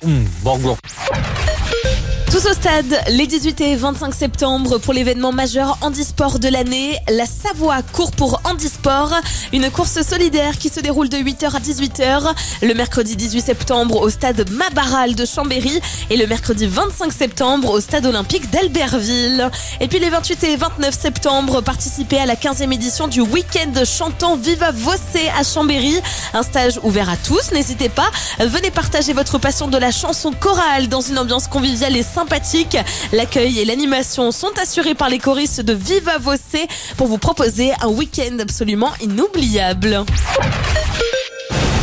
Borgo. Tous au stade, les 18 et 25 septembre pour l'événement majeur handisport de l'année. La Savoie court pour handisport, une course solidaire qui se déroule de 8h à 18h. Le mercredi 18 septembre au stade Mabaral de Chambéry et le mercredi 25 septembre au stade olympique d'Albertville. Et puis les 28 et 29 septembre, participez à la 15e édition du week-end chantant Viva Voce à Chambéry. Un stage ouvert à tous, n'hésitez pas. Venez partager votre passion de la chanson chorale dans une ambiance conviviale et sympathique. L'accueil et l'animation sont assurés par les choristes de Viva Voce pour vous proposer un week-end absolument inoubliable.